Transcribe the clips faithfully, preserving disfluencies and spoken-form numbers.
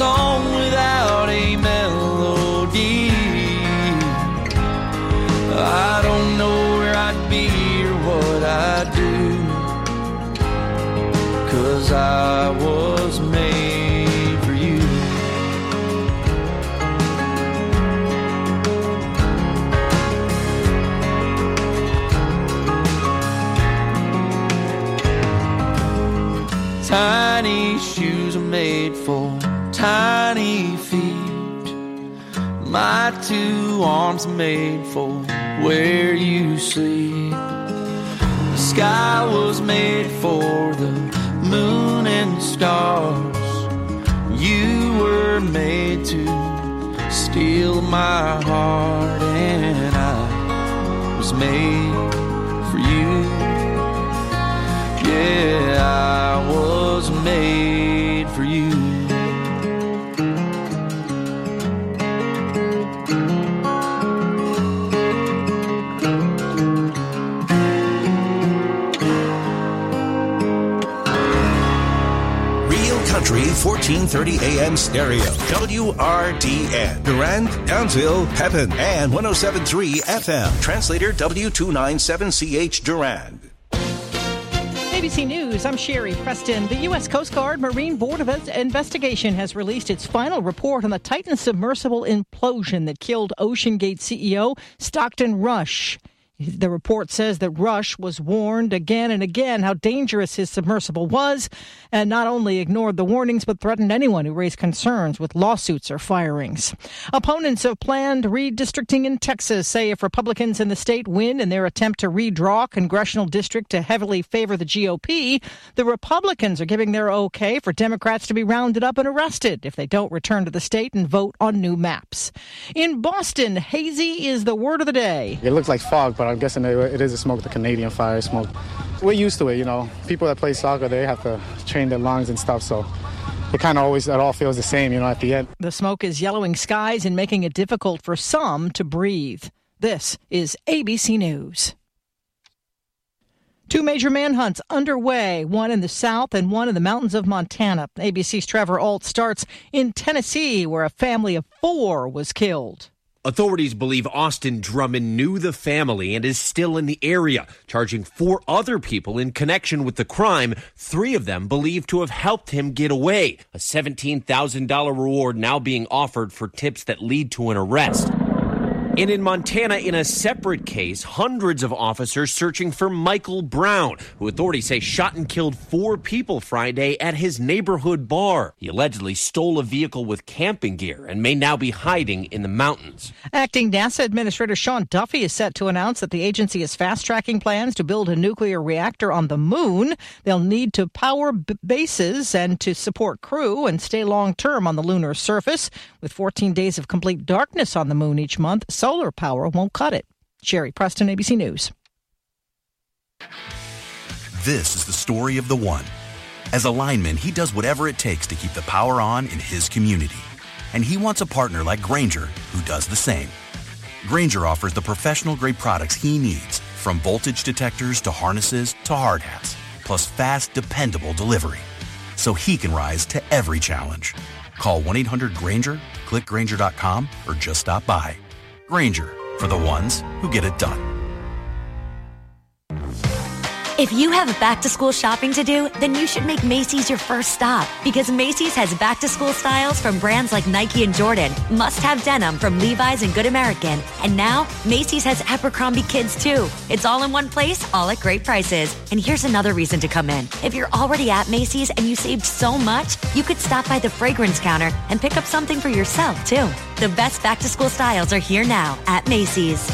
song without a melody. I don't know where I'd be or what I'd do, 'cause I was made for you. Tiny shoes are made for tiny feet. My two arms are made for where you sleep. The sky was made for the moon and stars. You were made to steal my heart, and I was made for you. Yeah, I was made for you. Country fourteen thirty A M stereo. W R D N. Durand, Townsville, Pepin, and one oh seven point three F M. Translator W two ninety-seven C H Durand. A B C News, I'm Sherry Preston. The U S Coast Guard Marine Board of Investigation has released its final report on the Titan submersible implosion that killed OceanGate C E O Stockton Rush. The report says that Rush was warned again and again how dangerous his submersible was, and not only ignored the warnings, but threatened anyone who raised concerns with lawsuits or firings. Opponents of planned redistricting in Texas say if Republicans in the state win in their attempt to redraw a congressional district to heavily favor the G O P, the Republicans are giving their okay for Democrats to be rounded up and arrested if they don't return to the state and vote on new maps. In Boston, hazy is the word of the day. It looks like fog, but I'm guessing it is a smoke, the Canadian fire smoke. We're used to it, you know. People that play soccer, they have to train their lungs and stuff, so it kind of always, it all feels the same, you know, at the end. The smoke is yellowing skies and making it difficult for some to breathe. This is A B C News. Two major manhunts underway, one in the south and one in the mountains of Montana. A B C's Trevor Ault starts in Tennessee, where a family of four was killed. Authorities believe Austin Drummond knew the family and is still in the area, charging four other people in connection with the crime, three of them believed to have helped him get away. A seventeen thousand dollars reward now being offered for tips that lead to an arrest. And in Montana, in a separate case, hundreds of officers searching for Michael Brown, who authorities say shot and killed four people Friday at his neighborhood bar. He allegedly stole a vehicle with camping gear and may now be hiding in the mountains. Acting NASA Administrator Sean Duffy is set to announce that the agency is fast-tracking plans to build a nuclear reactor on the moon. They'll need to power b- bases and to support crew and stay long-term on the lunar surface. With fourteen days of complete darkness on the moon each month, solar power won't cut it. Sherry Preston, A B C News. This is the story of the one. As a lineman, he does whatever it takes to keep the power on in his community. And he wants a partner like Grainger who does the same. Grainger offers the professional-grade products he needs, from voltage detectors to harnesses to hard hats, plus fast, dependable delivery, so he can rise to every challenge. Call one eight hundred Grainger, click Grainger dot com, or just stop by. Grainger, for the ones who get it done. If you have back-to-school shopping to do, then you should make Macy's your first stop, because Macy's has back-to-school styles from brands like Nike and Jordan, must-have denim from Levi's and Good American, and now Macy's has Abercrombie Kids too. It's all in one place, all at great prices. And here's another reason to come in. If you're already at Macy's and you saved so much, you could stop by the fragrance counter and pick up something for yourself too. The best back-to-school styles are here now at Macy's.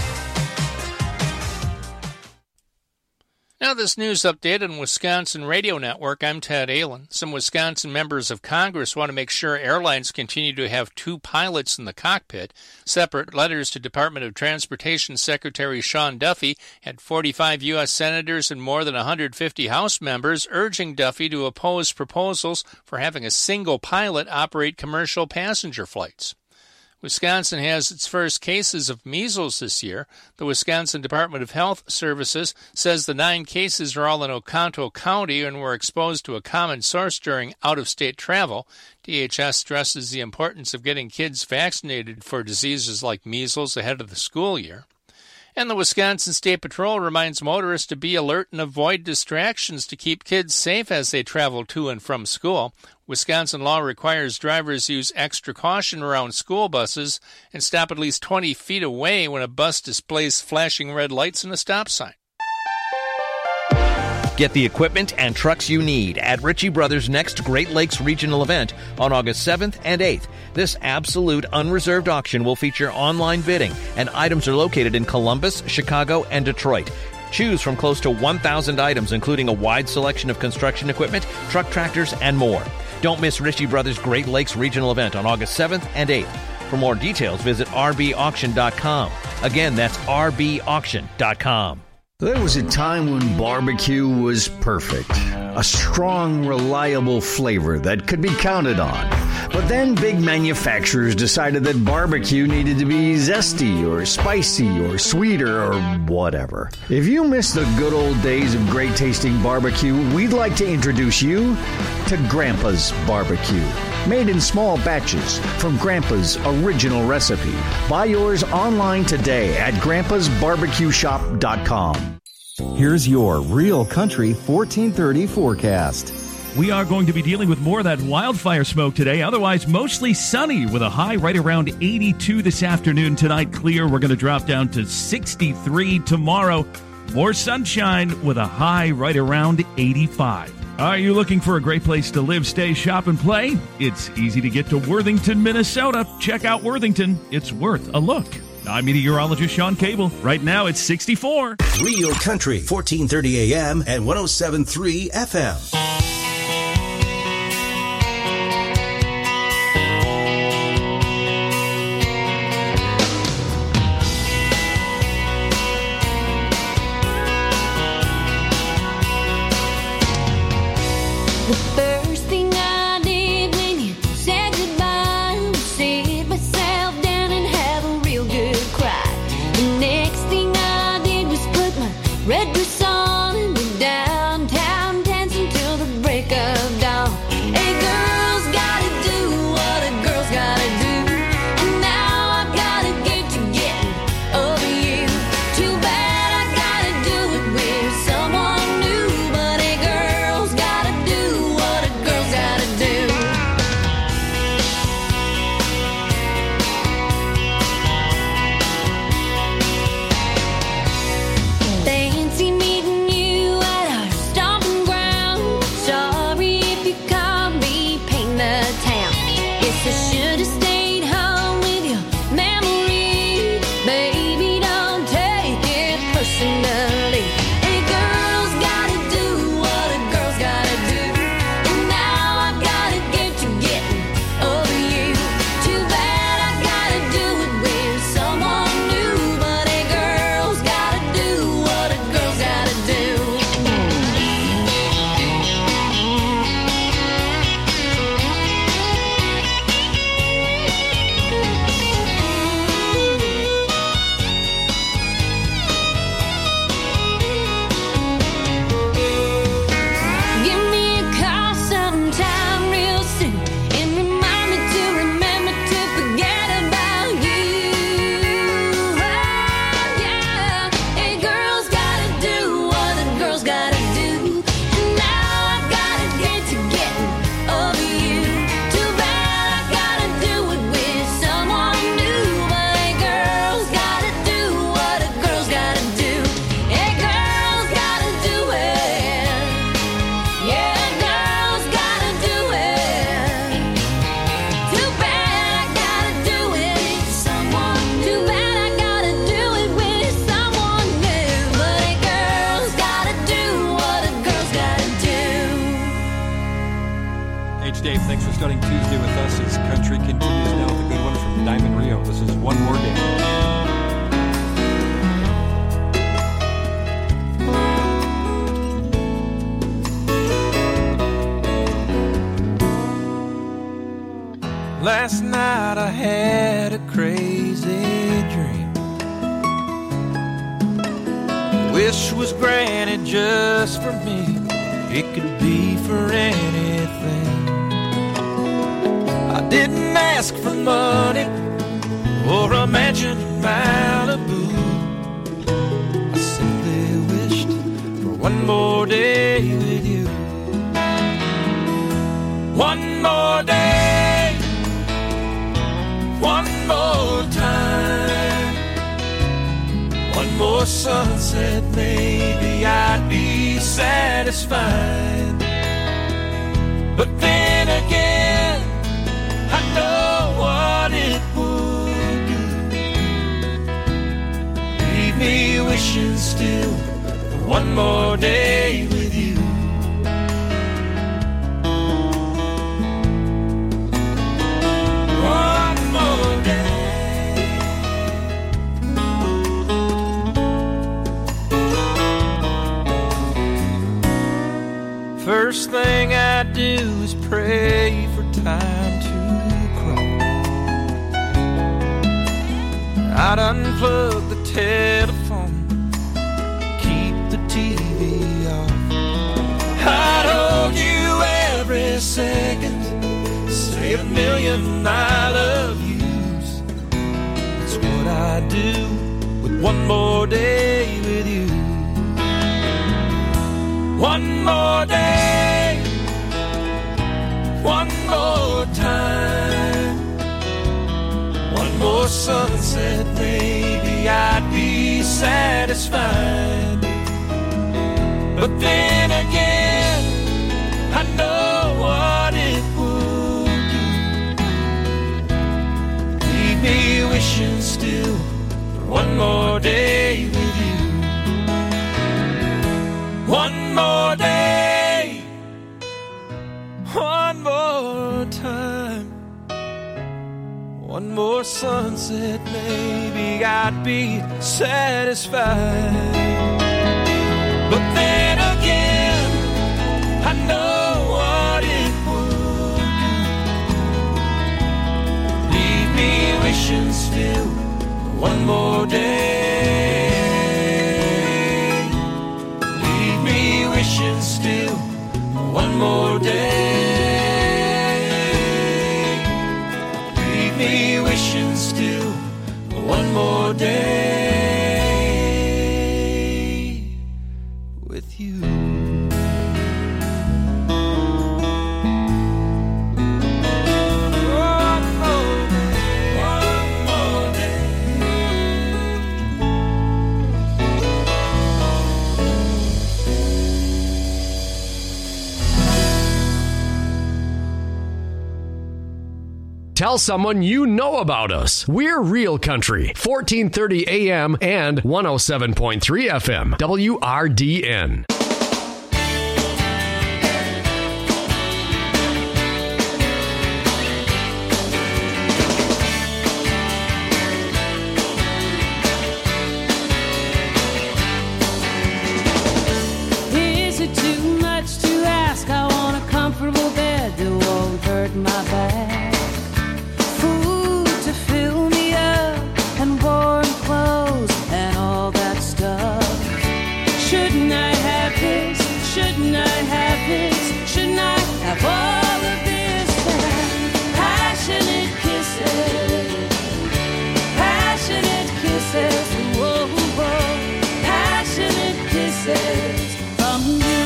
Now this news update on Wisconsin Radio Network. I'm Ted Allen. Some Wisconsin members of Congress want to make sure airlines continue to have two pilots in the cockpit. Separate letters to Department of Transportation Secretary Sean Duffy had forty-five U S senators and more than one hundred fifty House members urging Duffy to oppose proposals for having a single pilot operate commercial passenger flights. Wisconsin has its first cases of measles this year. The Wisconsin Department of Health Services says the nine cases are all in Oconto County and were exposed to a common source during out-of-state travel. D H S stresses the importance of getting kids vaccinated for diseases like measles ahead of the school year. And the Wisconsin State Patrol reminds motorists to be alert and avoid distractions to keep kids safe as they travel to and from school. Wisconsin law requires drivers use extra caution around school buses and stop at least twenty feet away when a bus displays flashing red lights and a stop sign. Get the equipment and trucks you need at Ritchie Brothers' next Great Lakes Regional event on August seventh and eighth. This absolute unreserved auction will feature online bidding, and items are located in Columbus, Chicago, and Detroit. Choose from close to one thousand items, including a wide selection of construction equipment, truck tractors, and more. Don't miss Ritchie Brothers' Great Lakes Regional event on August seventh and eighth. For more details, visit r b auction dot com. Again, that's r b auction dot com. There was a time when barbecue was perfect. A strong, reliable flavor that could be counted on. But then big manufacturers decided that barbecue needed to be zesty or spicy or sweeter or whatever. If you miss the good old days of great tasting barbecue, we'd like to introduce you to Grandpa's Barbecue. Made in small batches from Grandpa's original recipe. Buy yours online today at grandpas barbecue shop dot com. Here's your Real Country fourteen thirty forecast. We are going to be dealing with more of that wildfire smoke today. Otherwise, mostly sunny with a high right around eighty-two this afternoon. Tonight, clear. We're going to drop down to sixty-three tomorrow. More sunshine with a high right around eighty-five. Are you looking for a great place to live, stay, shop, and play? It's easy to get to Worthington, Minnesota. Check out Worthington. It's worth a look. I'm meteorologist Sean Cable. Right now, it's sixty-four. Real Country, fourteen thirty A M and one oh seven point three F M. Red boots on and went downtown dancing till the break of dawn. A girl's gotta do what a girl's gotta do, and now I've gotta get to getting over you. Too bad I gotta do it with someone new, but a girl's gotta do what a girl's gotta do. Fancy meeting you at our stomping ground. Sorry if you caught me painting the town. Guess I should have stayed home with your memory. Baby, don't take it personally. A girl's gotta do what a girl's gotta do, and now I've gotta get to getting over you. Too bad I gotta do it with someone new, but a girl's gotta do what a girl's gotta do. Give me a call sometime real soon and remind me to remember to forget about you. Oh, yeah. A girl's gotta do what a girl's gotta do, and now I've gotta get to getting over you. Too bad I gotta do it with someone new, but a girl's gotta do what a girl's gotta do. A girl's gotta do it. Yeah, a girl's gotta do it. Too bad I gotta do it with someone. Too bad I gotta do it with someone new, but a girl's gotta do what a girl's gotta do. Hey, it's Dave. Thanks for starting Tuesday with us as country continues now with a good one from Diamond Rio. This is One More Day. Last night I had a crazy dream. Wish was granted just for me. It could be for anything. I didn't ask for money or a mansion in Malibu. I simply wished for one more day with you. One more day, one more time, one more sunset, maybe I'd be satisfied. But then again, I know what it would do. Leave me wishing still for one more day with you. One more day. First thing I do is pray for time to crawl. I'd unplug the telephone, keep the T V off. I'd hold you every second, say a million I love yous. That's what I do with one more day with you. One more day, one more time, one more sunset, maybe I'd be satisfied. But then again, I know what it would do. Leave me wishing still for one more day with you. One more day, one more time, one more sunset, maybe I'd be satisfied. But then again, I know what it would do. Leave me wishing still for one more day. Leave me wishing still for one more day. Leave me wishing still for one more day with you. Tell someone you know about us. We're Real Country, fourteen thirty A M and one oh seven point three F M, W R D N. Is it too much to ask? I want a comfortable bed that won't hurt my back. Food to fill me up and warm clothes and all that stuff. Shouldn't I have this? Shouldn't I have this? Shouldn't I have all of this? Passionate kisses, passionate kisses, whoa, whoa, passionate kisses from you.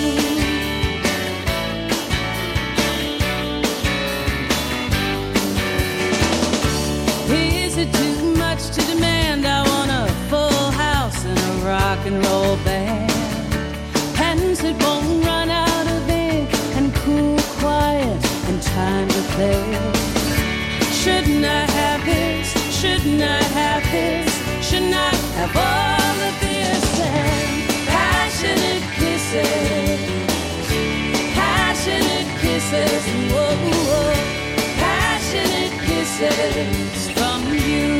Is it too much to demand? I want a full house and a rock and roll band. Pens that won't run out of ink and cool, quiet and time to play. Shouldn't I have this? Shouldn't I have this? Shouldn't I have all of this? And passionate kisses, passionate kisses, whoa, whoa, passionate kisses from you.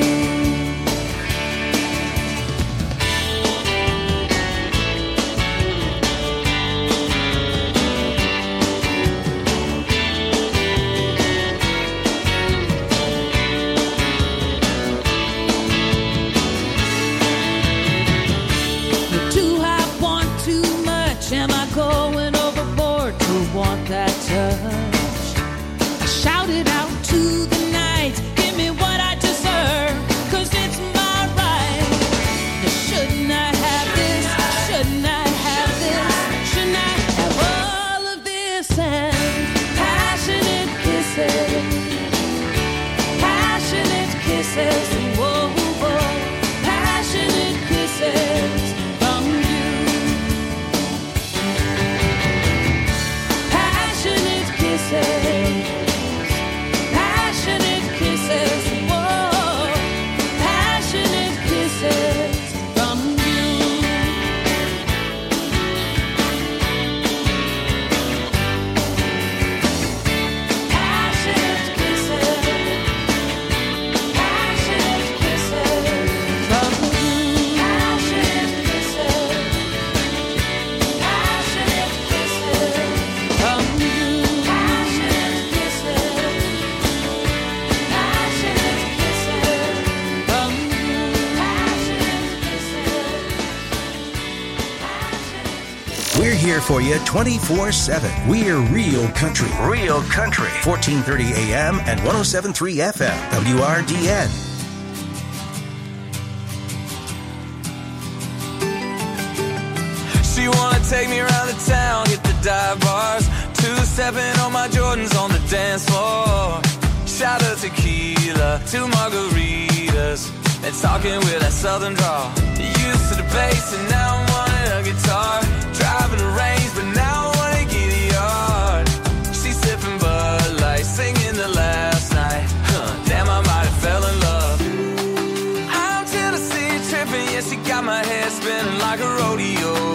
here for you twenty-four seven. We're Real Country. Real Country. fourteen thirty A M and one oh seven point three F M. W R D N. She wanna take me around the town, hit the dive bars, two-stepping on my Jordans on the dance floor. Shot of tequila, two margaritas, and talking with that southern drawl. Used to the bass and now I'm wanting a guitar. Driving the range, but now I wanna get a yard. She's sipping Bud Light, singing the last night. Huh, damn, I might have fell in love. I'm Tennessee tripping, yeah, she got my head spinning like a rodeo.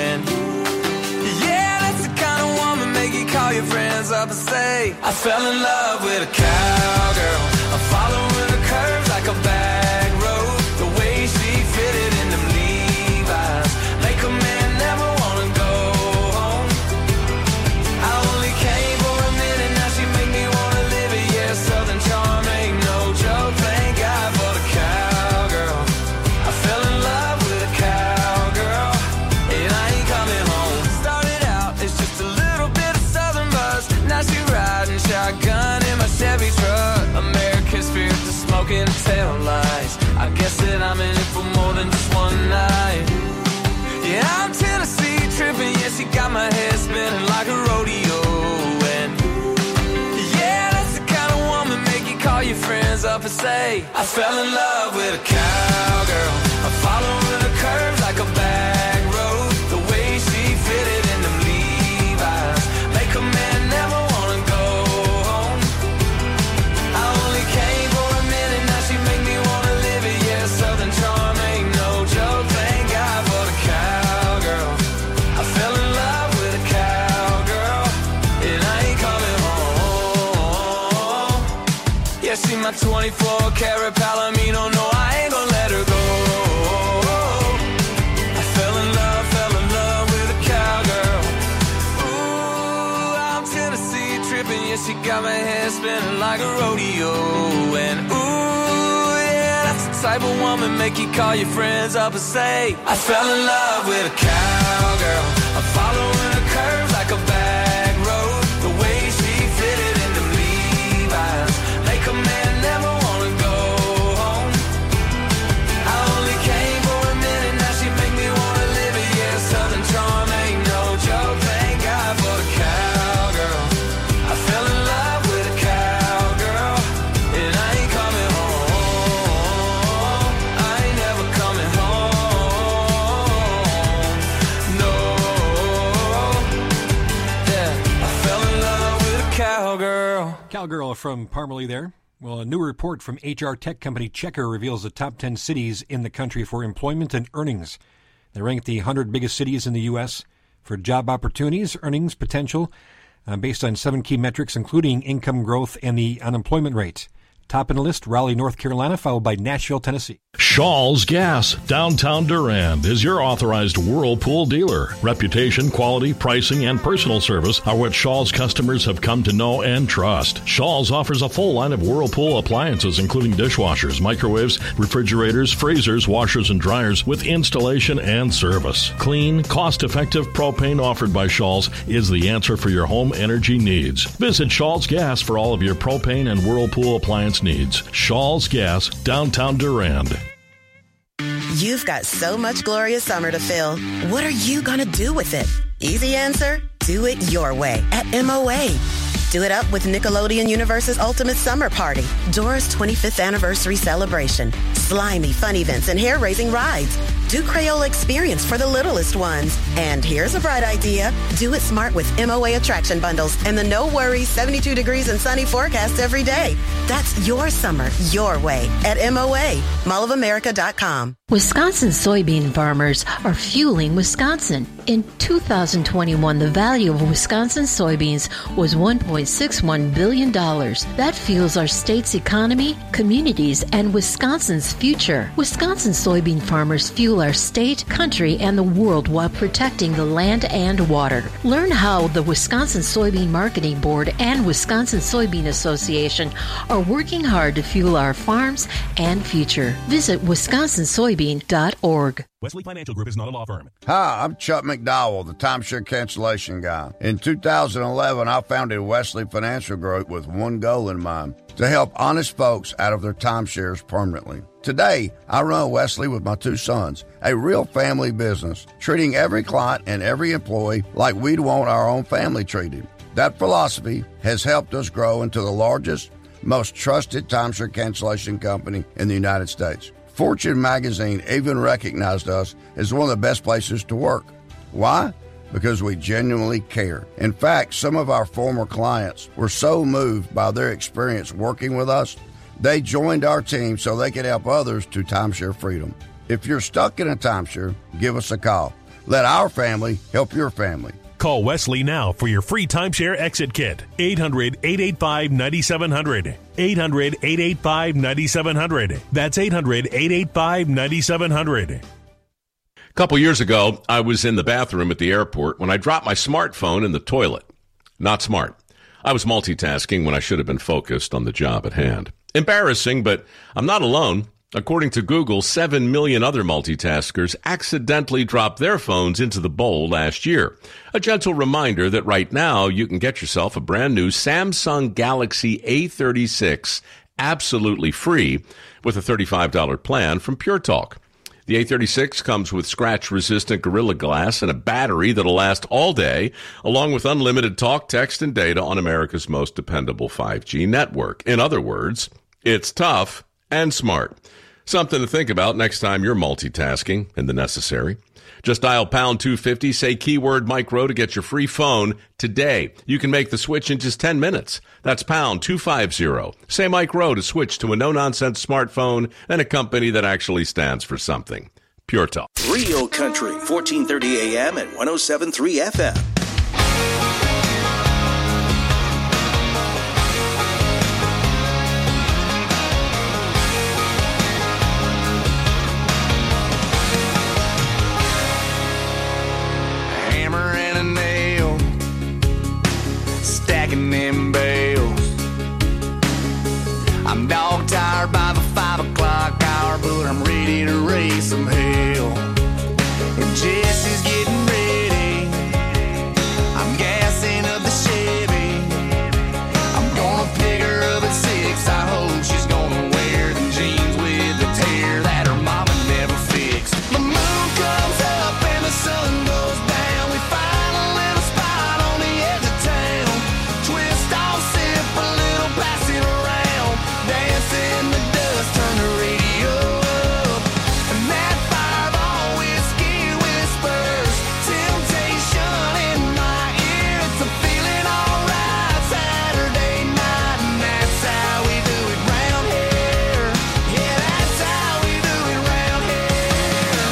Call your friends up and say I fell in love with a cowgirl. I'm following her curves like a back road. The way she fitted in them Levi's make a man never wanna go home. I only came for a minute, now she make me wanna live it. Yeah, Southern charm ain't no joke. Thank God for the cowgirl. I fell in love with a cowgirl, and I ain't coming home. Started out as just a little bit of Southern buzz. Now she riding shotgun in my Chevy truck. American spirit to smoking and tail lights. I guess that I'm in it for more than just one night. Yeah, I'm Tennessee tripping. Yeah, she got my head spinning like a rodeo. And yeah, that's the kind of woman make you call your friends up and say I fell in love with a cowgirl. I'm following her curves like a back road. The way she fitted in them Levi's make a man never wanna go home. I only came for a minute, now she make me wanna live it. Yeah, Southern charm ain't no joke. Thank God for the cowgirl. I fell in love with a cowgirl, and I ain't coming home. Yeah, she my twenty-four karat Palomino. No, I ain't gonna let her go. I fell in love, fell in love with a cowgirl. Ooh, I'm Tennessee tripping. Yeah, she got my head spinning like a rodeo. And ooh, yeah, that's the type of woman make you call your friends up and say I fell in love with a cowgirl. I'm following her curves like a back road. The way she fitted in them Levi's make a man never wanna go home. I only came for a minute, now she make me wanna live it. Yeah, Southern charm ain't no joke. Thank God for the cowgirl. I fell in love with a cowgirl, and I ain't coming home. I ain't never coming home. No. Yeah, I fell in love with a cowgirl. Cowgirl from Parmalee there. Well, a new report from H R tech company Checker reveals the top ten cities in the country for employment and earnings. They rank the one hundred biggest cities in the U S for job opportunities, earnings, potential, uh, based on seven key metrics, including income growth and the unemployment rate. Top in the list, Raleigh, North Carolina, followed by Nashville, Tennessee. Shaw's Gas, downtown Durand, is your authorized Whirlpool dealer. Reputation, quality, pricing, and personal service are what Shaw's customers have come to know and trust. Shaw's offers a full line of Whirlpool appliances, including dishwashers, microwaves, refrigerators, freezers, washers, and dryers, with installation and service. Clean, cost-effective propane offered by Shaw's is the answer for your home energy needs. Visit Shaw's Gas for all of your propane and Whirlpool appliance needs. Shaw's Gas, downtown Durand. You've got so much glorious summer to fill. What are you going to do with it? Easy answer, do it your way at M O A. Do it up with Nickelodeon Universe's Ultimate Summer Party, Dora's twenty-fifth anniversary celebration, slimy fun events and hair-raising rides. Do Crayola Experience for the littlest ones. And here's a bright idea. Do it smart with M O A attraction bundles and the no worries seventy-two degrees and sunny forecast every day. That's your summer, your way at M O A, mall of america dot com. Wisconsin soybean farmers are fueling Wisconsin. In two thousand twenty-one, the value of Wisconsin soybeans was one point six one billion dollars. That fuels our state's economy, communities, and Wisconsin's future. Wisconsin soybean farmers fuel our state, country, and the world while protecting the land and water. Learn how the Wisconsin Soybean Marketing Board and Wisconsin Soybean Association are working hard to fuel our farms and future. Visit wisconsin soybean soybean dot org. Wesley Financial Group is not a law firm. Hi, I'm Chuck McDowell, the timeshare cancellation guy. In two thousand eleven, I founded Wesley Financial Group with one goal in mind, to help honest folks out of their timeshares permanently. Today, I run Wesley with my two sons, a real family business, treating every client and every employee like we'd want our own family treated. That philosophy has helped us grow into the largest, most trusted timeshare cancellation company in the United States. Fortune magazine even recognized us as one of the best places to work. Why? Because we genuinely care. In fact, some of our former clients were so moved by their experience working with us, they joined our team so they could help others to timeshare freedom. If you're stuck in a timeshare, give us a call. Let our family help your family. Call Wesley now for your free timeshare exit kit. eight hundred, eight eight five, nine seven zero zero. eight hundred, eight eight five, nine seven zero zero. That's eight hundred, eight eight five, nine seven zero zero. A couple years ago, I was in the bathroom at the airport when I dropped my smartphone in the toilet. Not smart. I was multitasking when I should have been focused on the job at hand. Embarrassing, but I'm not alone. According to Google, seven million other multitaskers accidentally dropped their phones into the bowl last year. A gentle reminder that right now you can get yourself a brand new Samsung Galaxy A thirty-six absolutely free with a thirty-five dollars plan from Pure Talk. The A thirty-six comes with scratch-resistant Gorilla Glass and a battery that'll last all day, along with unlimited talk, text, and data on America's most dependable five G network. In other words, it's tough and smart. Something to think about next time you're multitasking in the necessary. Just dial pound two fifty, say keyword micro to get your free phone today. You can make the switch in just ten minutes. That's pound two fifty. Say micro to switch to a no-nonsense smartphone and a company that actually stands for something. Pure Talk. Real Country, fourteen thirty A M and one oh seven point three F M. Them bales. I'm dog tired by the five o'clock hour, but I'm ready to raise some hell. And Jesse's getting ready. I'm gassing up the Chevy. I'm gonna pick her up at six. I hope she's gonna wear them jeans with the tear that her mama never fixed. The moon comes up and the sun goes down. We find a little spot on the edge of town. Twist off, sip a little, pass it around. Dance in the dust, turn the radio up. And that fireball whiskey whispers temptation in my ear. It's a feeling alright Saturday night, and that's how we do it round here. Yeah, that's how we do it round here.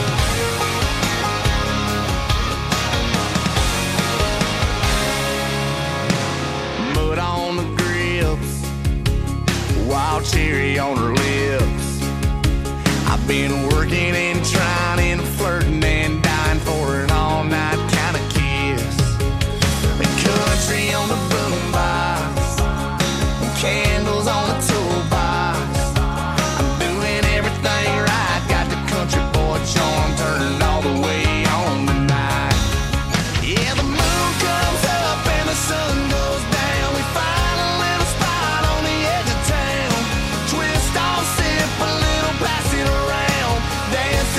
Mud on the grips, wild cherry on her lips. I've been working and trying and flirting and dying for an all-night kind of kiss. The country on the boombox, candles on the toolbox. I'm doing everything right, got the country boy charm turning all the way on tonight. Yeah, the moon comes up and the sun goes down. We find a little spot on the edge of town. Twist off, sip a little, pass it around. Dance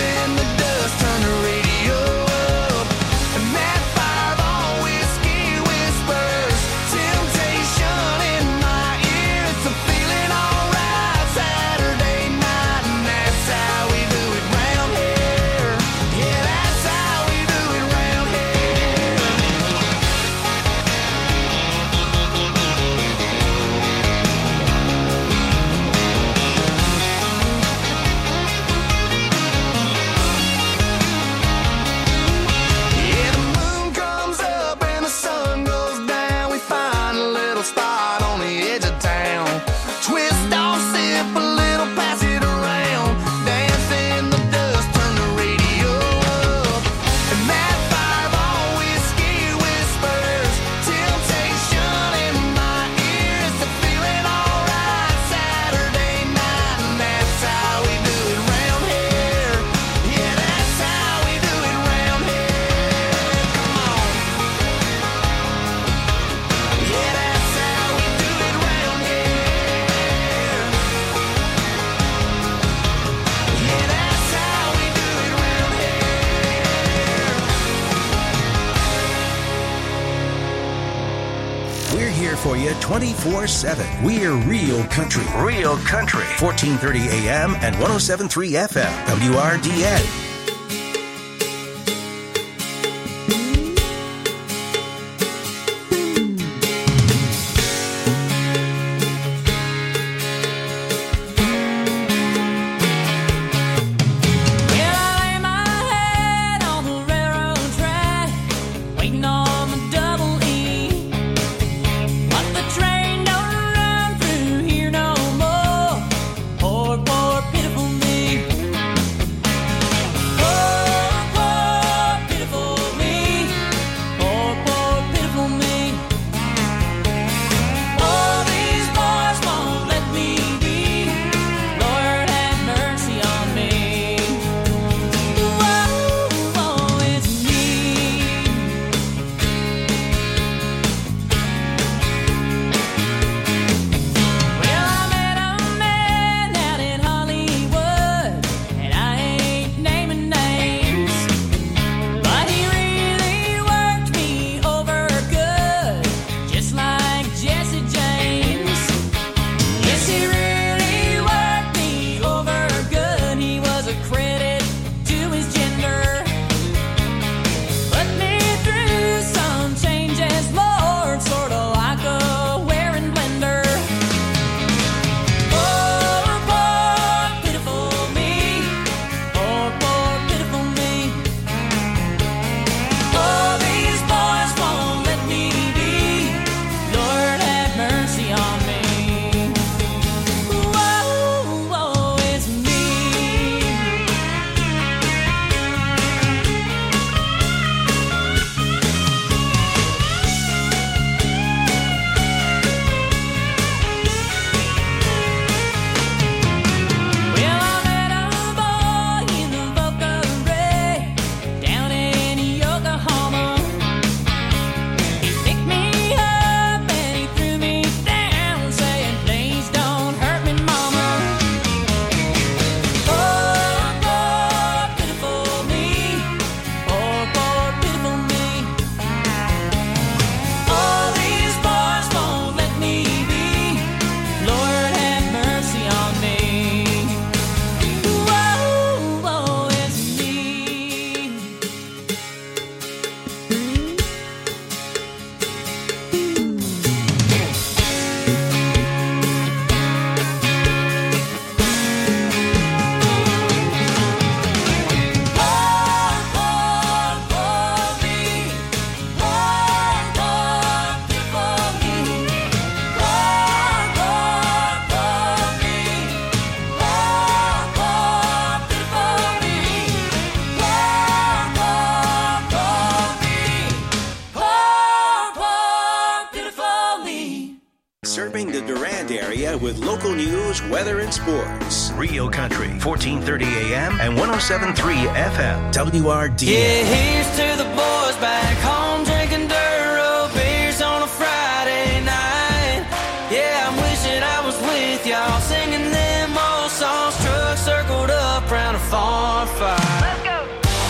area twenty-four seven. We're Real Country. Real Country. fourteen thirty A M and one oh seven point three F M. W R D N. Serving the Durand area with local news, weather, and sports. Real Country, fourteen thirty A M and one oh seven point three F M. W R D N. Yeah, here's to the boys back home drinking Duro beers on a Friday night. Yeah, I'm wishing I was with y'all singing them old songs. Trucks circled up round a farm fire. Let's go.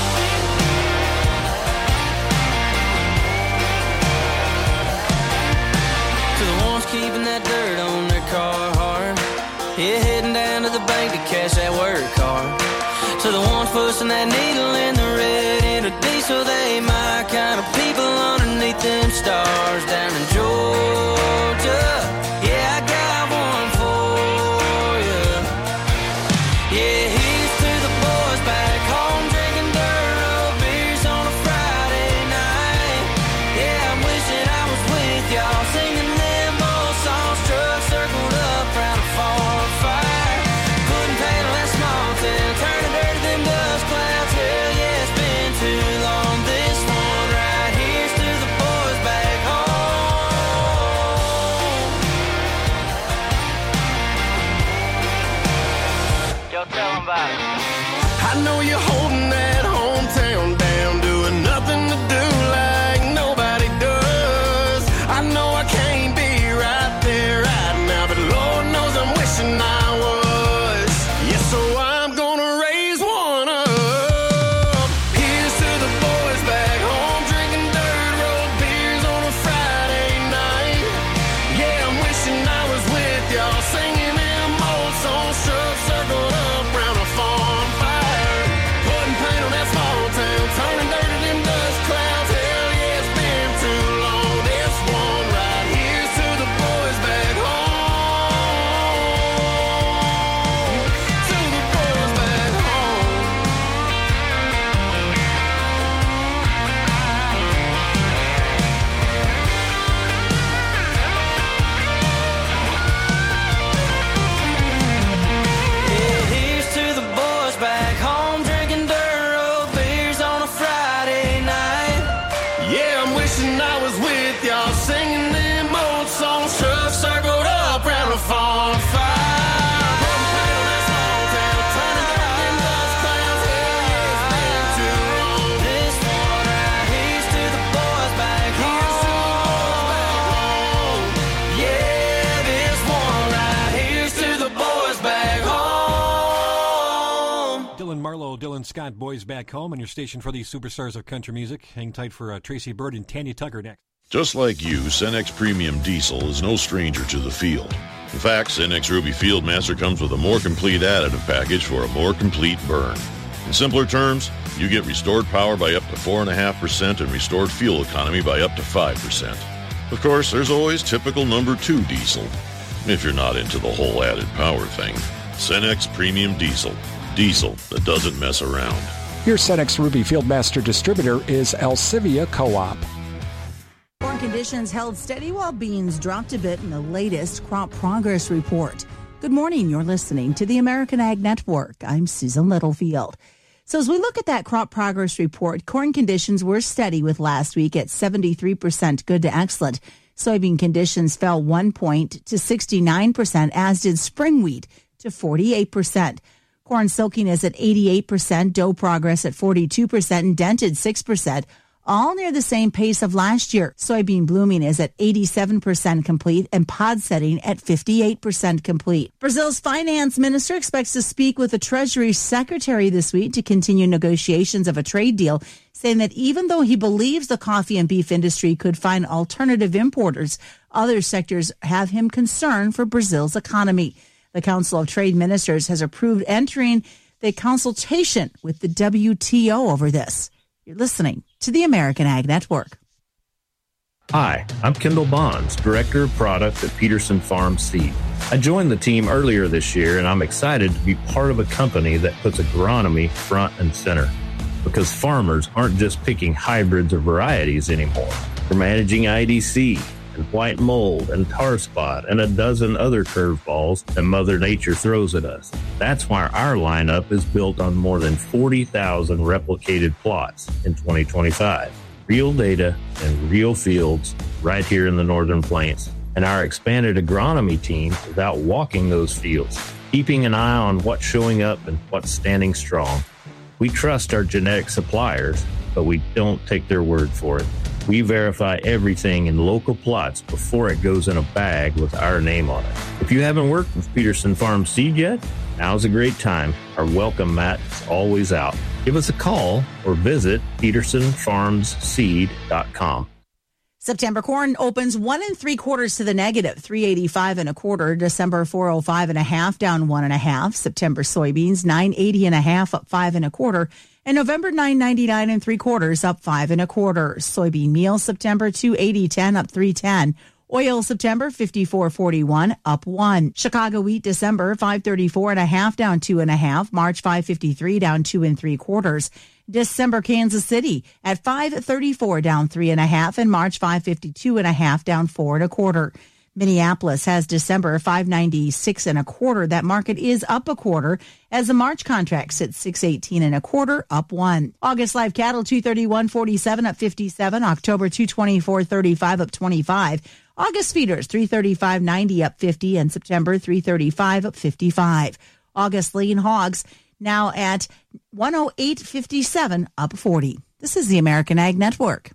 Keeping that dirt on their car hard. Yeah, heading down to the bank to cash that work card. To the ones pushing that needle in the red into diesel, they my kind of people underneath them stars down in Georgia. Yeah, I got one for you. Yeah, here's to the boys back home drinking Duro beers on a Friday night. Yeah, I'm wishing I was with y'all singing truck circled up round a farm fire. Couldn't paddle that small town, turning dirty them dust clouds. Hell yeah, it's been too long. This one right here's to the boys back home. Dylan Marlowe, Dylan Scott, Boys Back Home, on your station for the superstars of country music. Hang tight for uh, Tracy Bird and Tanya Tucker next. Just like you, Cenex Premium Diesel is no stranger to the field. In fact, Cenex Ruby Fieldmaster comes with a more complete additive package for a more complete burn. In simpler terms, you get restored power by up to four point five percent and restored fuel economy by up to five percent. Of course, there's always typical number two diesel, if you're not into the whole added power thing. Cenex Premium Diesel. Diesel that doesn't mess around. Your Cenex Ruby Fieldmaster distributor is Alcivia Co-op. Corn conditions held steady while beans dropped a bit in the latest crop progress report. Good morning. You're listening to the American Ag Network. I'm Susan Littlefield. So as we look at that crop progress report, corn conditions were steady with last week at seventy-three percent good to excellent. Soybean conditions fell one point to sixty-nine percent, as did spring wheat to forty-eight percent. Corn silking is at eighty-eight percent, dough progress at forty-two percent, and dented six percent. All near the same pace of last year. Soybean blooming is at eighty-seven percent complete and pod setting at fifty-eight percent complete. Brazil's finance minister expects to speak with the Treasury Secretary this week to continue negotiations of a trade deal, saying that even though he believes the coffee and beef industry could find alternative importers, other sectors have him concerned for Brazil's economy. The Council of Trade Ministers has approved entering the consultation with the W T O over this. You're listening to the American Ag Network. Hi, I'm Kendall Bonds, Director of Product at Peterson Farm Seed. I joined the team earlier this year, and I'm excited to be part of a company that puts agronomy front and center. Because farmers aren't just picking hybrids or varieties anymore. We're managing I D C and white mold and tar spot and a dozen other curveballs that Mother Nature throws at us. That's why our lineup is built on more than forty thousand replicated plots in twenty twenty-five. Real data and real fields right here in the Northern Plains. And our expanded agronomy team is out walking those fields, keeping an eye on what's showing up and what's standing strong. We trust our genetic suppliers, but we don't take their word for it. We verify everything in local plots before it goes in a bag with our name on it. If you haven't worked with Peterson Farm Seed yet, now's a great time. Our welcome mat is always out. Give us a call or visit peterson farms seed dot com. September corn opens one and three quarters to the negative, three eighty-five and a quarter. December four oh five and a half, down one and a half. September soybeans nine eighty and a half, up five and a quarter. And November nine ninety-nine and three quarters, up five and a quarter. Soybean meal September two eighty ten, up three ten. Oil September fifty-four forty-one, up one. Chicago wheat December five thirty-four and a half, down two and a half. March five fifty-three, down two and three quarters. December Kansas City at five thirty-four, down three and a half, and March five fifty-two and a half, down four and a quarter. Minneapolis has December five ninety-six and a quarter. That market is up a quarter as the March contract sits six eighteen and a quarter, up one. August live cattle two thirty-one forty-seven, up fifty-seven. October two twenty-four thirty-five, up twenty-five. August feeders three thirty-five ninety, up fifty, and September three thirty-five, up fifty-five. August lean hogs now at one oh eight fifty-seven, up forty. This is the American Ag Network.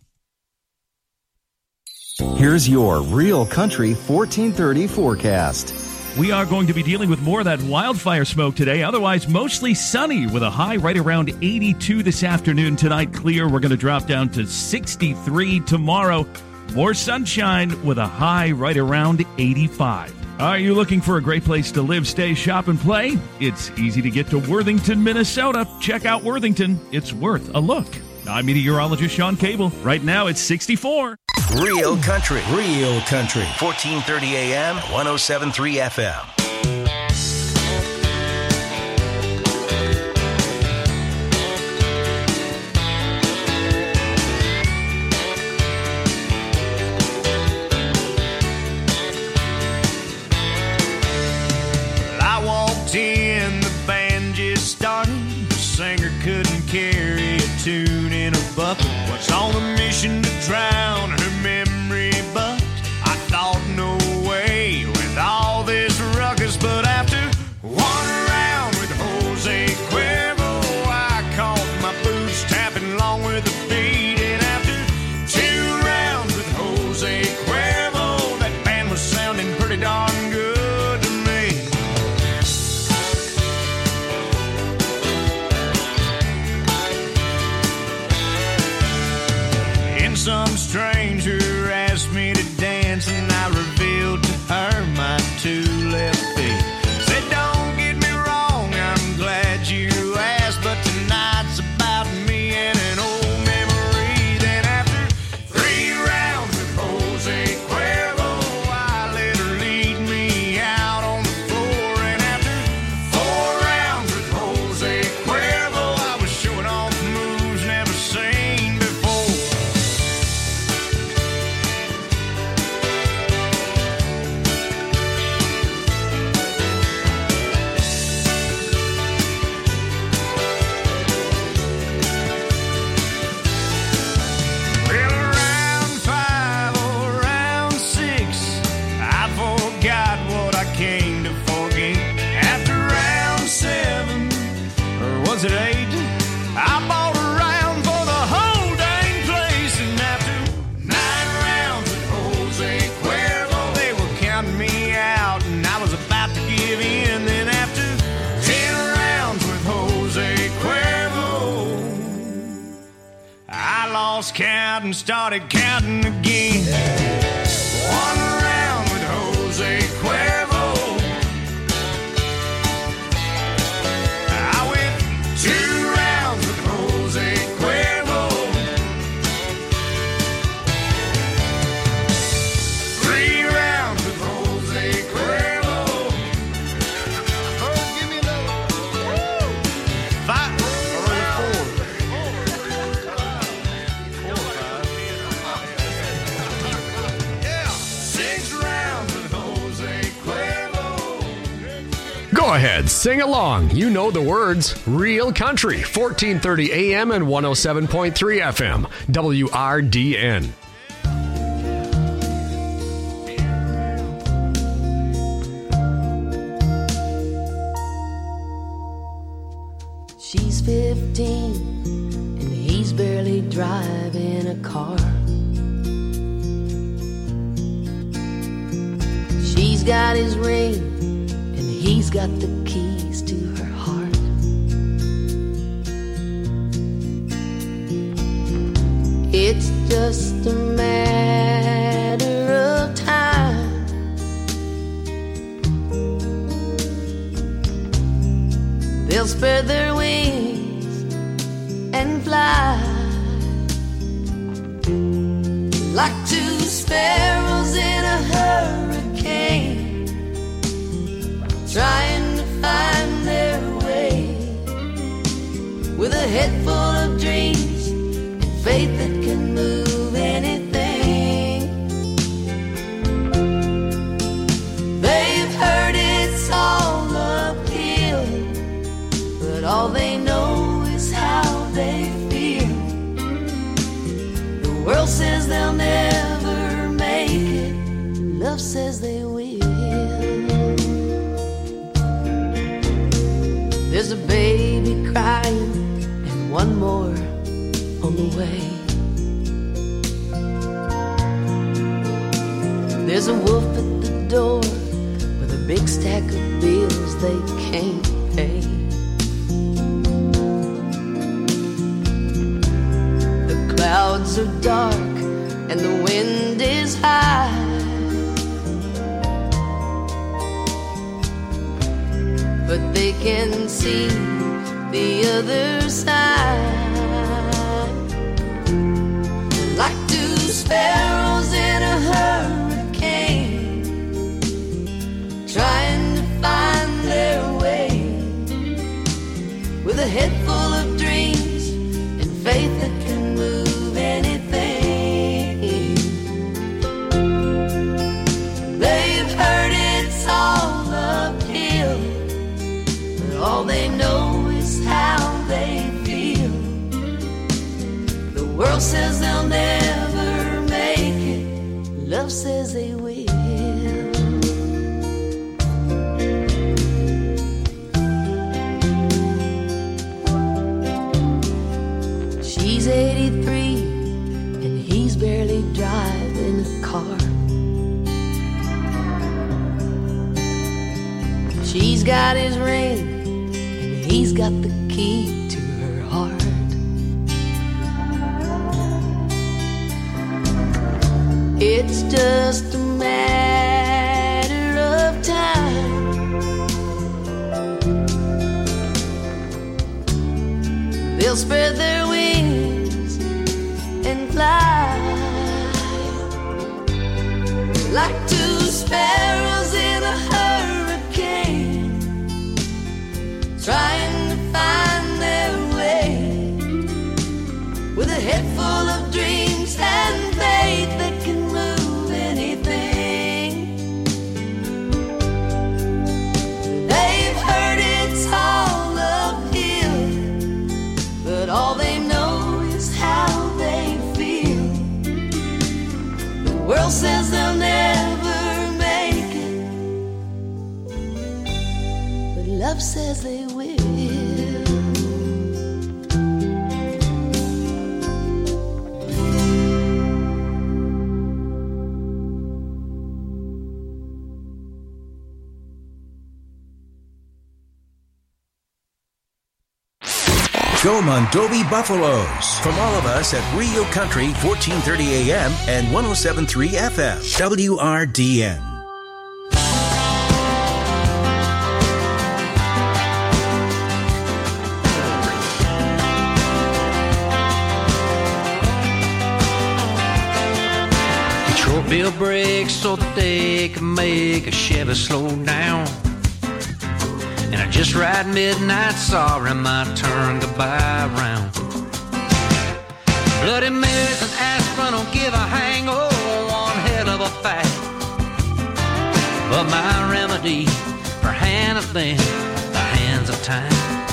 Here's your Real Country fourteen thirty forecast. We are going to be dealing with more of that wildfire smoke today. Otherwise, mostly sunny with a high right around eighty-two this afternoon. Tonight, clear. We're going to drop down to sixty-three tomorrow. More sunshine with a high right around eighty-five. Are you looking for a great place to live, stay, shop, and play? It's easy to get to Worthington, Minnesota. Check out Worthington. It's worth a look. I'm meteorologist Sean Cable. Right now, it's sixty-four. Real Country. Real Country. fourteen thirty A M, one oh seven point three F M. I walked in, the band just started. The singer couldn't carry a tune in a bucket. Was on a mission to drown her memory, but I thought no way with all this ruckus. But after one round with Jose Cuervo, I caught my boots tapping along with the beat. And after two rounds with Jose Cuervo, that band was sounding pretty darn good to me. lost count and started counting again. One round with Jose Cuervo. I went two rounds with Jose Cuervo. Three rounds with Jose Cuervo. Oh, give me another. Five. Go ahead, sing along. You know the words. Real Country, fourteen thirty A M and one oh seven point three F M, W R D N. She's fifteen and he's barely driving a car. She's got his ring and he's got the keys to her heart. It's just a matter of time. They'll spread their wings and fly like two sparrows in a hurricane, trying to find their way with a head full of dreams and faith that can move anything. They've heard it's all uphill, but all they know is how they feel. The world says they'll never make it, love says they will. There's a baby crying and one more on the way. There's a wolf at the door with a big stack of bills they can't pay. The clouds are dark and the wind is high. But they can see the other side. Like two sparrows in a hurricane, trying to find their way with a head full of dreams and faith that can move anything. They've heard it's all uphill, all they know is how they feel. The world says they'll never make it, love says they will. She's eighty-three and he's barely driving a car. She's got his ring, he's got the key to her heart. It's just a matter of time. They'll spread their wings and fly like two sparrows in a hurricane, trying to find their way with a head full of dreams and faith that can move anything. They've heard it's all uphill, but all they know is how they feel. The world says they'll never make it, but love says they will. Joe Mondovi Buffaloes. From all of us at Real Country, fourteen thirty A M and one oh seven point three F M, W R D N. Short bill brakes so that they can make a Chevy slow down. And I just ride midnight, sorry, my turn goodbye round. Bloody Marys and aspirin don't give a hang, oh, one hell of a fact. But my remedy for handling the hands of time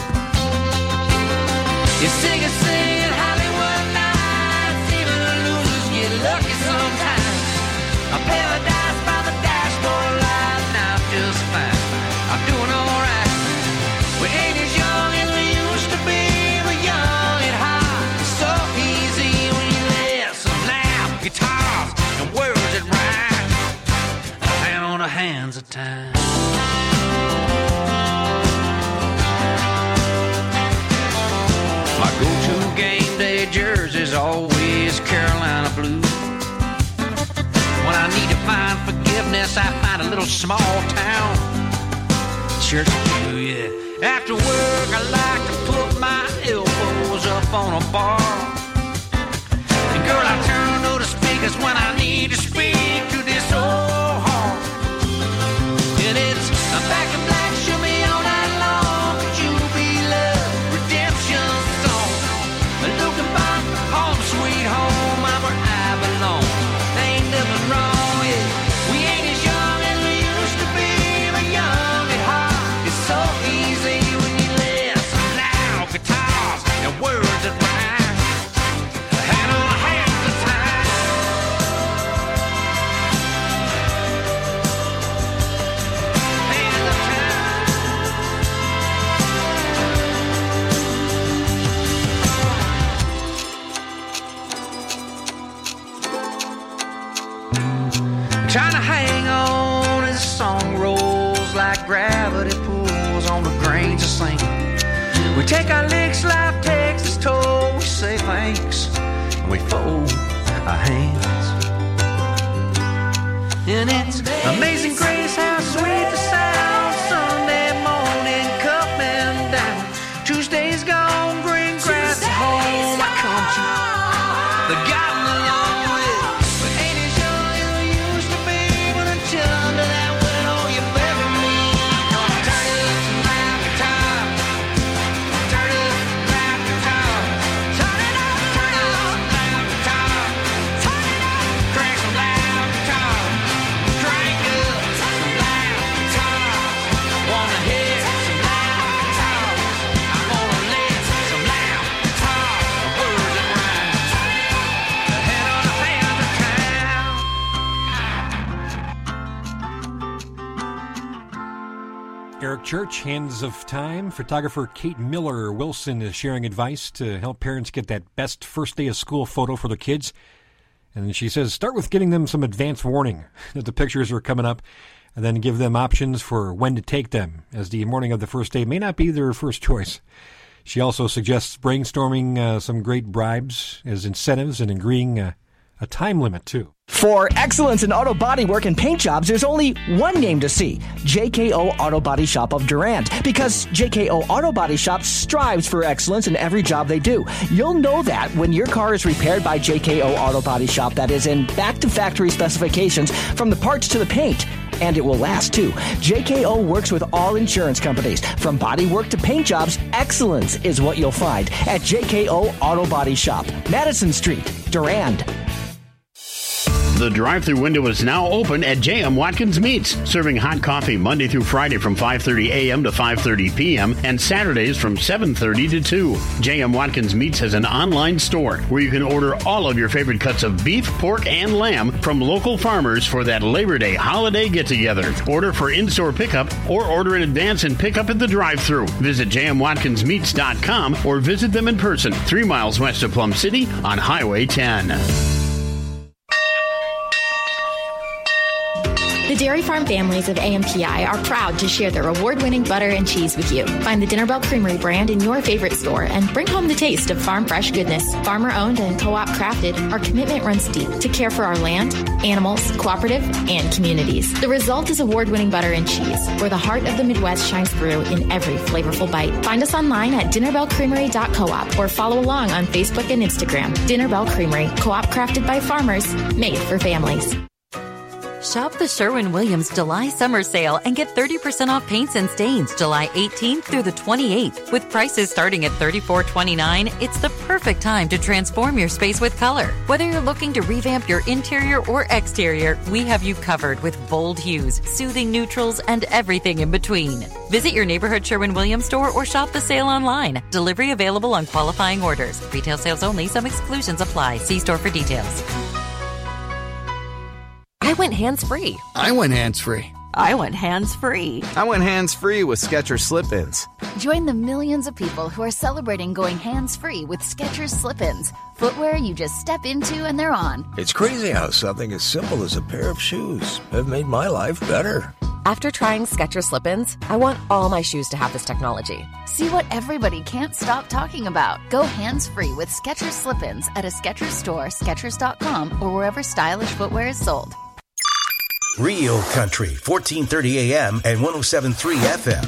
is sing and sing at Hollywood nights. Even the losers get lucky sometimes. A paradise by the dashboard light, now I'm just fine. I'm doing alright. We ain't as young as we used to be, but young and hot. It's so easy when you let some loud guitars and words that rhyme. A hand on the hands of time. My go-to game day jersey's always Carolina blue. When I need to find forgiveness, I find a little small town church pew, yeah. After work, I like to put my elbows up on a bar. And girl, I turn to the speakers when I need to speak to this old heart. And it's a back in black, show me all night long. Could you be love, redemption song? Looking back, home sweet home, I'm where I belong. There ain't nothing wrong, yeah. We ain't as young as we used to be, but young at heart. It's so easy when you let some loud guitars and words that rhyme. A hand on a hand of time. Hand of time. Trying to hang on as the song rolls like gravity pulls on the grains of sand. We take our licks, life takes its toll. We say thanks, and we fold our hands. And it's amazing grace how sweet the sound. Sunday morning coming down. Tuesday's gone, green grass at home. I come to the gotten along with. But ain't as young as we used to be. But until under that window, you bury me. Gonna turn it up some loud guitar. Turn it up some loud guitar. Turn it up, turn it up some loud guitar. Turn it up, crank some loud guitar. Crank up some loud guitar. Wanna hear some loud guitar. I wanna let some loud guitar. Words that rhyme. The head on the hands of time. Eric Church, Hands of Time. Photographer Kate Miller Wilson is sharing advice to help parents get that best first day of school photo for their kids. And she says, start with getting them some advance warning that the pictures are coming up, and then give them options for when to take them, as the morning of the first day may not be their first choice. She also suggests brainstorming uh, some great bribes as incentives and agreeing uh, a time limit, too. For excellence in auto body work and paint jobs, there's only one name to see, J K O Auto Body Shop of Durand, because J K O Auto Body Shop strives for excellence in every job they do. You'll know that when your car is repaired by J K O Auto Body Shop, that is in back-to-factory specifications from the parts to the paint. And it will last, too. J K O works with all insurance companies. From body work to paint jobs, excellence is what you'll find at J K O Auto Body Shop, Madison Street, Durand. The drive-thru window is now open at J M. Watkins Meats, serving hot coffee Monday through Friday from five thirty a.m. to five thirty p.m. and Saturdays from seven thirty to two. J M. Watkins Meats has an online store where you can order all of your favorite cuts of beef, pork, and lamb from local farmers for that Labor Day holiday get-together. Order for in-store pickup or order in advance and pick up at the drive-thru. Visit j m watkins meats dot com or visit them in person, three miles west of Plum City on Highway ten. The Dairy Farm families of A M P I are proud to share their award-winning butter and cheese with you. Find the Dinner Bell Creamery brand in your favorite store and bring home the taste of farm fresh goodness. Farmer-owned and co-op crafted, our commitment runs deep to care for our land, animals, cooperative, and communities. The result is award-winning butter and cheese, where the heart of the Midwest shines through in every flavorful bite. Find us online at dinner bell creamery dot coop or follow along on Facebook and Instagram. Dinner Bell Creamery, co-op crafted by farmers, made for families. Shop the Sherwin-Williams July Summer Sale and get thirty percent off paints and stains July eighteenth through the twenty-eighth. With prices starting at thirty-four twenty-nine, it's the perfect time to transform your space with color. Whether you're looking to revamp your interior or exterior, we have you covered with bold hues, soothing neutrals, and everything in between. Visit your neighborhood Sherwin-Williams store or shop the sale online. Delivery available on qualifying orders. Retail sales only. Some exclusions apply. See store for details. I went hands-free. I went hands-free. I went hands-free. I went hands-free with Skechers Slip-ins. Join the millions of people who are celebrating going hands-free with Skechers Slip-ins. Footwear you just step into and they're on. It's crazy how something as simple as a pair of shoes have made my life better. After trying Skechers Slip-ins, I want all my shoes to have this technology. See what everybody can't stop talking about. Go hands-free with Skechers Slip-ins at a Skechers store, Skechers dot com, or wherever stylish footwear is sold. Real Country, fourteen thirty A M and one oh seven point three F M.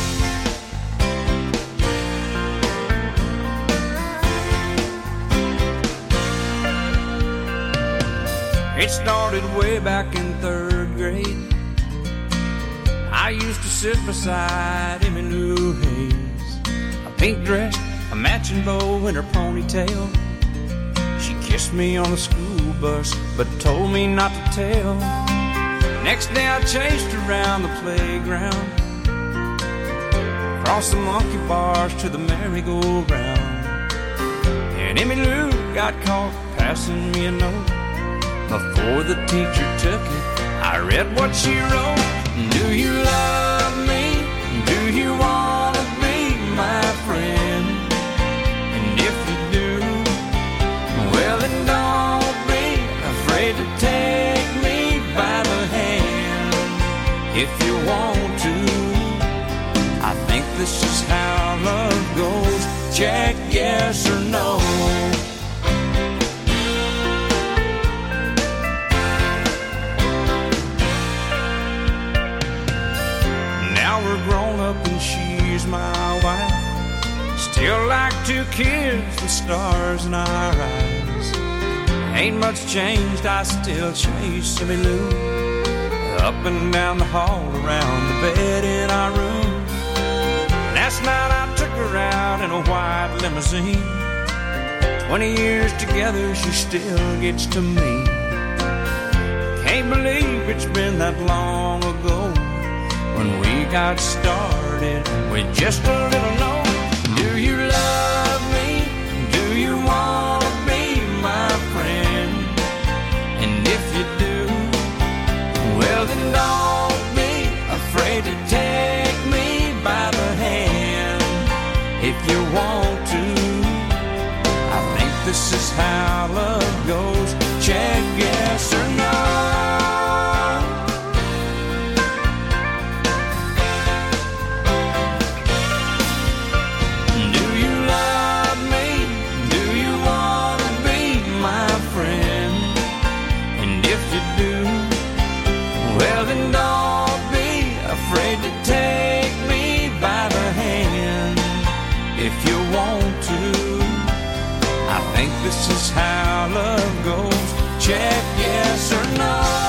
It started way back in third grade. I used to sit beside Emmy Lou Hayes, a pink dress, a matching bow, and her ponytail. She kissed me on the school bus, but told me not to tell. Next day I chased around the playground, across the monkey bars to the merry-go-round. And Emmy Lou got caught passing me a note. Before the teacher took it, I read what she wrote. Do you love me? Do you want to be my friend? And if you do, well then don't be afraid to take me by the hand. If you want to, I think this is how love goes. Check yes or no. Now we're grown up and she's my wife. Still like two kids with stars in our eyes. Ain't much changed, I still chase Emmy Lou up and down the hall, around the bed in our room. Last night I took her out in a white limousine. Twenty years together, she still gets to me. Can't believe it's been that long ago when we got started with just a little note. Do you love me? Do you want to be my friend? And if you do, well then don't be afraid to take me by the hand. If you want to, I think this is how love goes. Check yes or no. Well then don't be afraid to take me by the hand. If you want to, I think this is how love goes. Check yes or no.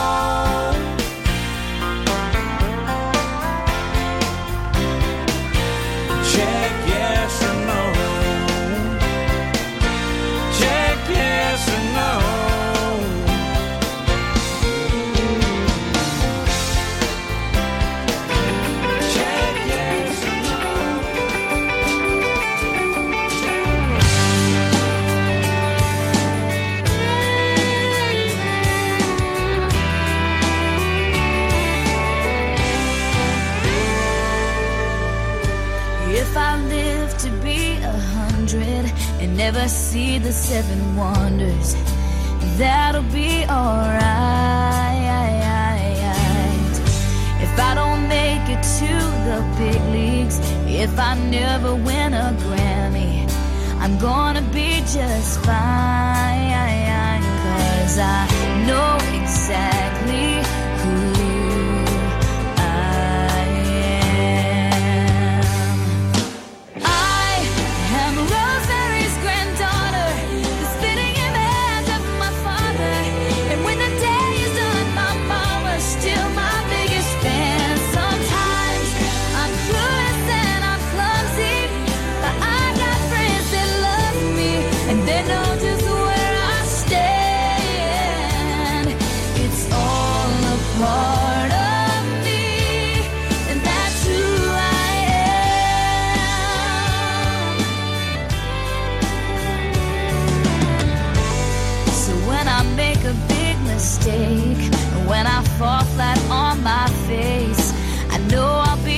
Check yes or no. Check yes or no. If I live to be a hundred and never see the seven wonders, that'll be alright. If I never win a Grammy, I'm gonna be just fine, 'cause I know exactly who I am. I am Rosemary's granddaughter, the spitting image of my father. And when the day is done, my mama's still my biggest fan. Sometimes I'm clueless and I'm clumsy, but I got friends that love me, and they know just where I stand. It's all a part of me, and that's who I am. So when I make a big mistake, when I fall flat on my face, I know I'll be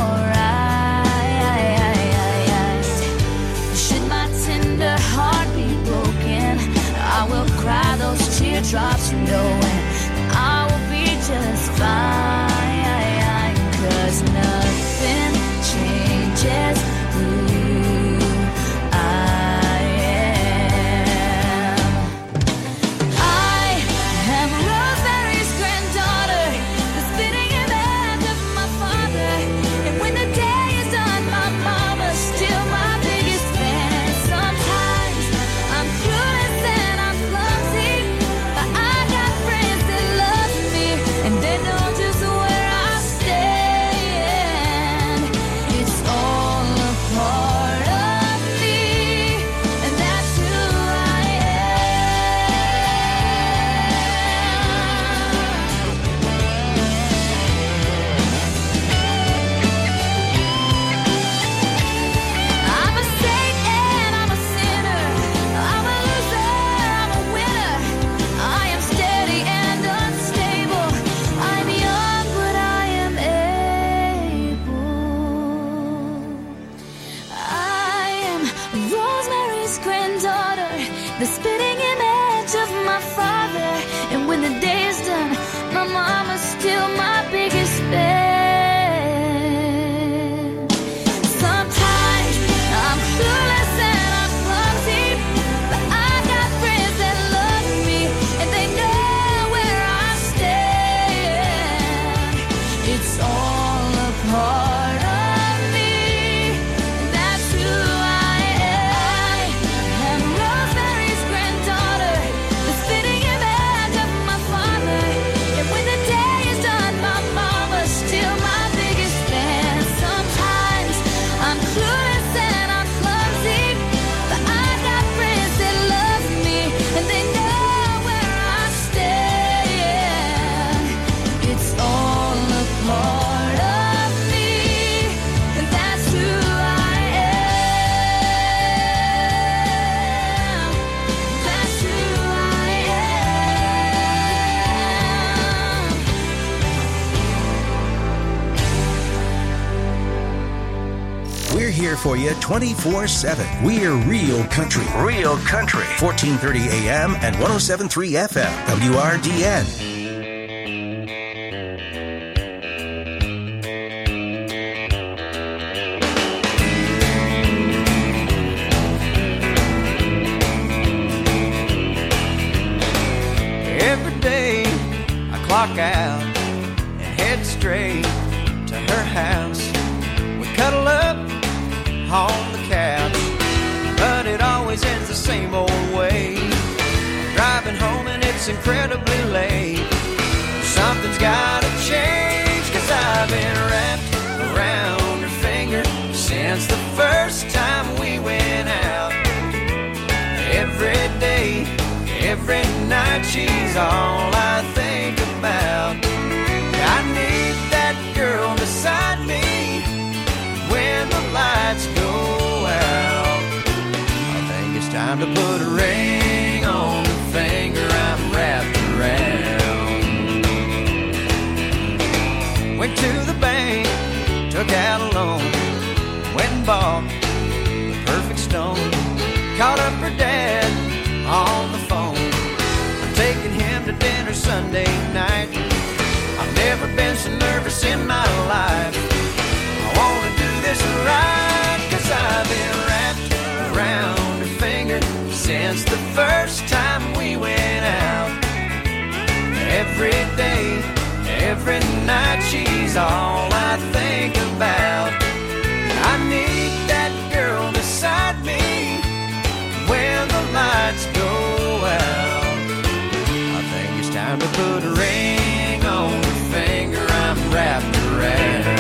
alright. Should my tender heart be broken, I will cry those teardrops knowing I will be just fine, 'cause nothing changes who I am. I am Rosemary's granddaughter, the spitting image of my father. And when the day is done, my mama's still my biggest fan. Sometimes I'm clueless and I'm clumsy, but I got friends that love me, and they know just where I stand. It's all a part of me, and that's who I I'm a saint and I'm a sinner. I'm a loser, I'm a winner. I am steady and unstable. I'm young, but I am able. I am Rosemary's granddaughter, the spitting image of my father. And when the day is done, my mama's still my biggest fan. Sometimes I'm clueless and I'm clumsy, but I got friends that love me, and they know where I stand. It's all a part of me, and that's who I am. I'm Rosemary's granddaughter, the spitting image of my father. And when the day is done, my mama's still my biggest fan. Sometimes I'm clueless and I'm clumsy, but I got friends that love me, and they know where I stand. It's all a part of me, and that's who I am. That's who I am. We're here for you twenty-four seven. We're Real Country. Real Country. fourteen thirty A M and one oh seven point three F M. W R D N. Every day I clock out and head straight to her house. We cuddle up on the couch, but it always ends the same old way. I'm driving home and it's incredibly late. Something's gotta change, 'cause I've been wrapped around her finger since the first time we went out. Every day, every night, she's all I think about. I need that girl beside me when the lights go out. I think it's time to put a ring on the finger I'm wrapped around. Went to the bank, took out a loan, went and bought the perfect stone. Called up her dad on the phone. I'm taking him to dinner Sunday night. I've never been so nervous in my life. I wanna do this right. night she's all I think about. I need that girl beside me when the lights go out. I think it's time to put a ring on the finger I'm wrapped around.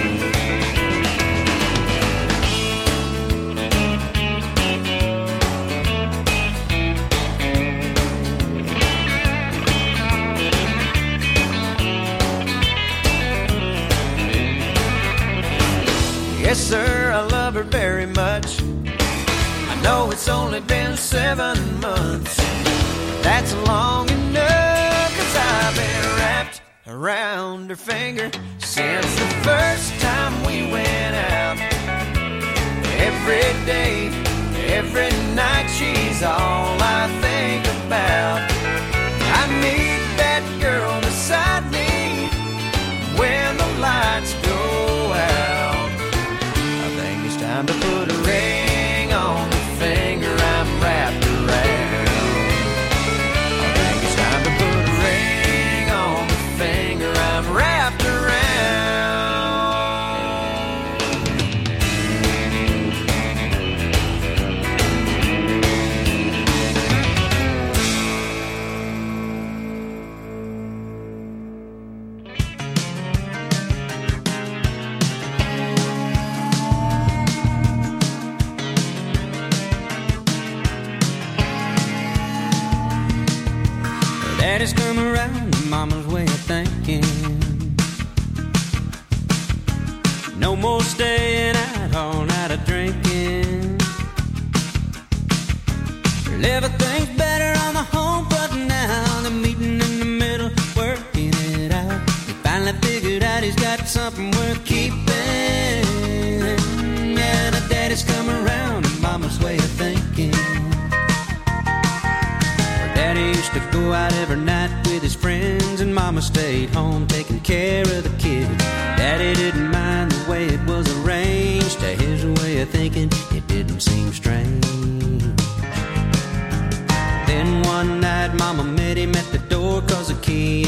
Yes, sir, I love her very much. I know it's only been seven months. That's long enough, 'cause I've been wrapped around her finger since the first time we went out. Every day, every night, she's all I think about. I need that girl beside me when the lights go out. Time to put a ring on the finger I'm wrapped around. I think it's time to put a ring on the finger I'm wrapped around. Daddy's come around to mama's way of thinking. No more staying out all night of drinking. Well, everything's better on the home button now. The meeting in the middle, working it out. He finally figured out he's got something worth keeping. Yeah, the daddy's come around to mama's way of thinking. Daddy used to go out every night with his friends, and mama stayed home taking care of the kids. Daddy didn't mind the way it was arranged. To his way of thinking, it didn't seem strange. Then one night mama met him at the door, 'cause the key